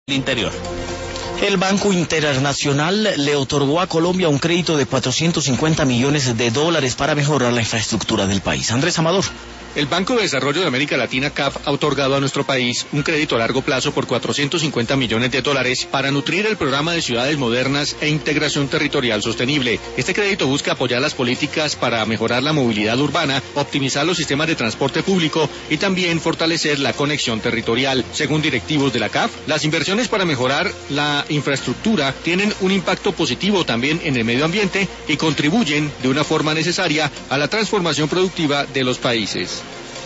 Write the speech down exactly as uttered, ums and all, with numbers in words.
Interior. El Banco Internacional le otorgó a Colombia un crédito de cuatrocientos cincuenta millones de dólares para mejorar la infraestructura del país. Andrés Amador. El Banco de Desarrollo de América Latina, C A F, ha otorgado a nuestro país un crédito a largo plazo por cuatrocientos cincuenta millones de dólares para nutrir el programa de ciudades modernas e integración territorial sostenible. Este crédito busca apoyar las políticas para mejorar la movilidad urbana, optimizar los sistemas de transporte público y también fortalecer la conexión territorial. Según directivos de la C A F, las inversiones para mejorar la infraestructura tienen un impacto positivo también en el medio ambiente y contribuyen de una forma necesaria a la transformación productiva de los países.